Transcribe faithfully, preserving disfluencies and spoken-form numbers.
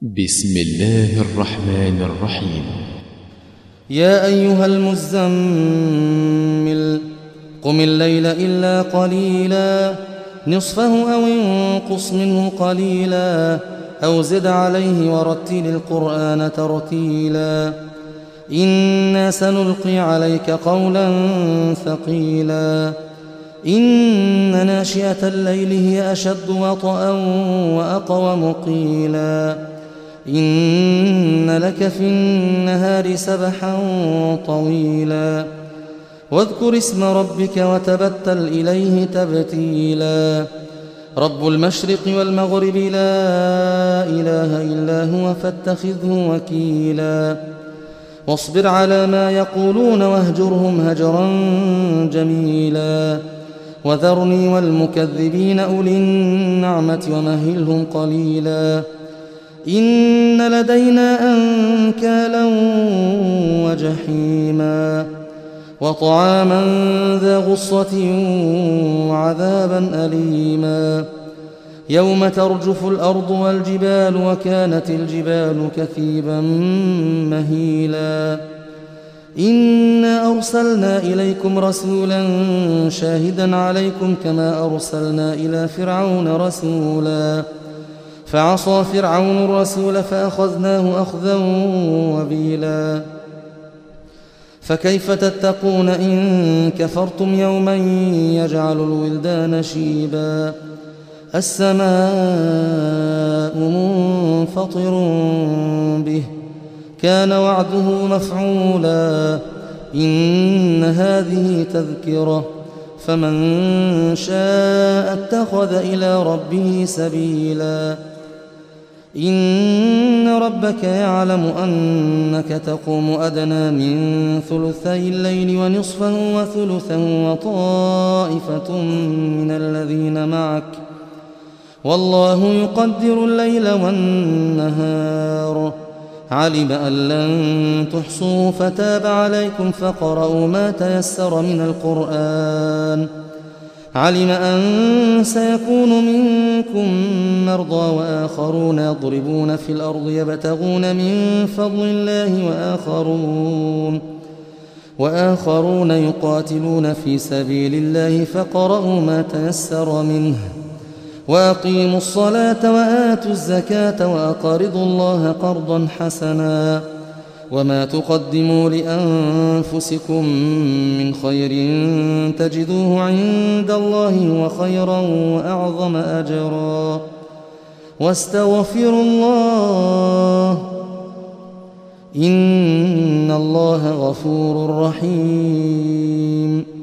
بسم الله الرحمن الرحيم. يا أيها المزمل قم الليل إلا قليلا نصفه أو انقص منه قليلا أو زد عليه ورتل القرآن ترتيلا إنا سنلقي عليك قولا ثقيلا إن ناشئة الليل هي أشد وطئا وأقوم قيلا إن لك في النهار سبحا طويلا واذكر اسم ربك وتبتل إليه تبتيلا رب المشرق والمغرب لا إله إلا هو فاتخذه وكيلا واصبر على ما يقولون واهجرهم هجرا جميلا وذرني والمكذبين أولي النعمة ومهلهم قليلا إن لدينا أنكالا وجحيما وطعاما ذا غصة وعذابا أليما يوم ترجف الأرض والجبال وكانت الجبال كثيبا مهيلا إنا أرسلنا إليكم رسولا شاهدا عليكم كما أرسلنا إلى فرعون رسولا فعصى فرعون الرسول فأخذناه أخذا وبيلا فكيف تتقون إن كفرتم يوما يجعل الولدان شيبا السماء منفطر به كان وعده مفعولا إن هذه تذكرة فمن شاء اتخذ إلى ربه سبيلا إن ربك يعلم أنك تقوم أدنى من ثلثي الليل ونصفه وثلثه وطائفة من الذين معك والله يقدر الليل والنهار علم أن لن تحصوا فتاب عليكم فقرأوا ما تيسر من القرآن علم أن سيكون منكم مرضى وآخرون يضربون في الأرض يبتغون من فضل الله وآخرون وآخرون يقاتلون في سبيل الله فقرأوا ما تيسر منه وأقيموا الصلاة وآتوا الزكاة وأقرضوا الله قرضا حسنا وما تقدموا لأنفسكم من خير تجدوه عند الله هو خيرا وأعظم أجرا واستغفروا الله إن الله غفور رحيم.